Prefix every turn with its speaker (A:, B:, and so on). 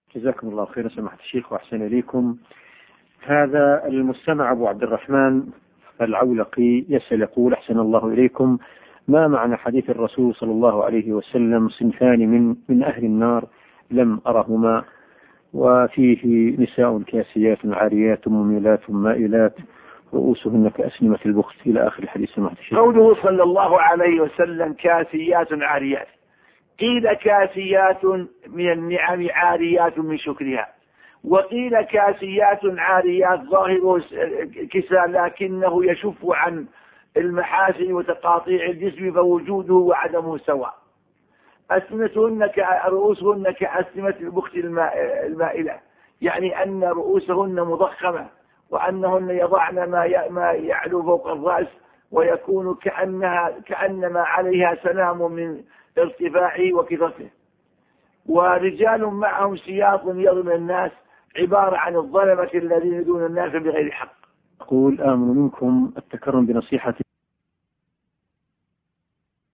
A: جزاكم الله خيرا سماحة الشيخ وأحسن إليكم. هذا المستمع أبو عبد الرحمن العولقي يسأل يقول: أحسن الله إليكم، ما معنى حديث الرسول صلى الله عليه وسلم: صنفان من أهل النار لم أرهما، وفيه نساء كاسيات عاريات مميلات مائلات رؤوسهن كأسنمة البخت إلى آخر الحديث سماحة الشيخ.
B: قوله صلى الله عليه وسلم كاسيات عاريات، قيل كاسيات من النعم عاريات من شكرها، وقيل كاسيات عاريات ظاهر كساء لكنه يشف عن المحاسن وتقاطيع الجسم فوجوده وعدمه سواء. رؤوسهن كأسنمة البخت المائلة، يعني أن رؤوسهن مضخمة وأنهن يضعن ما يعلو فوق الرأس ويكون كأنما عليها سلام من ارتفاعه وكثرته. ورجال معهم سياط يظلم الناس، عبارة عن الظلمة الذين يدون الناس بغير حق.
A: أقول: آمن منكم التكرم بنصيحة